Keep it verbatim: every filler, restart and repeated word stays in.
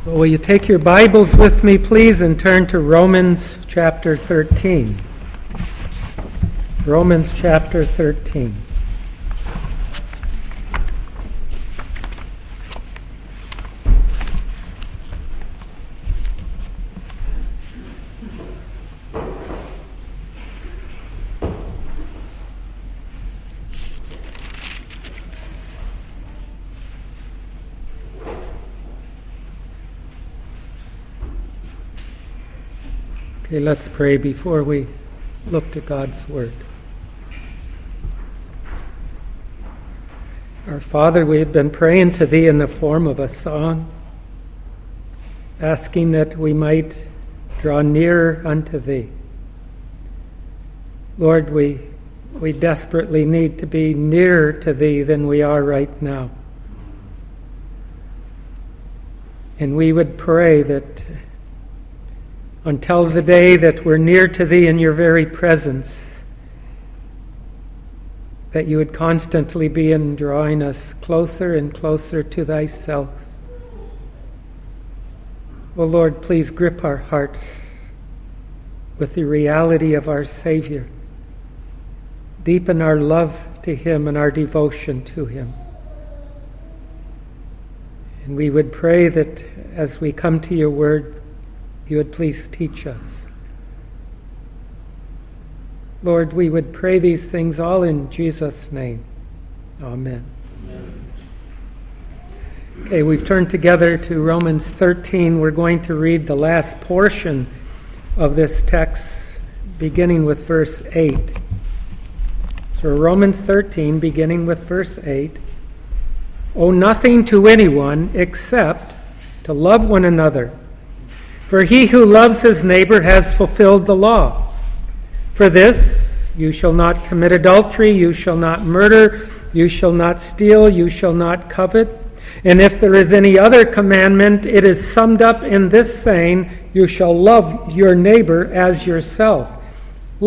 Well, will you take your Bibles with me, please, and turn to Romans chapter thirteen. Romans chapter thirteen. Okay, let's pray before we look to God's Word. Our Father, we have been praying to Thee in the form of a song, asking that we might draw nearer unto Thee. Lord, we, we desperately need to be nearer to Thee than we are right now. And we would pray that until the day that we're near to Thee in Your very presence, that You would constantly be in drawing us closer and closer to Thyself. Oh Lord, please grip our hearts with the reality of our Savior. Deepen our love to Him and our devotion to Him. And we would pray that as we come to Your Word, You would please teach us. Lord, we would pray these things all in Jesus' name. Amen. Amen. Okay, we've turned together to Romans thirteen. We're going to read the last portion of this text, beginning with verse eight. So Romans thirteen, beginning with verse eight. Owe nothing to anyone except to love one another. For he who loves his neighbor has fulfilled the law. For this, you shall not commit adultery, you shall not murder, you shall not steal, you shall not covet. And if there is any other commandment, it is summed up in this saying, you shall love your neighbor as yourself.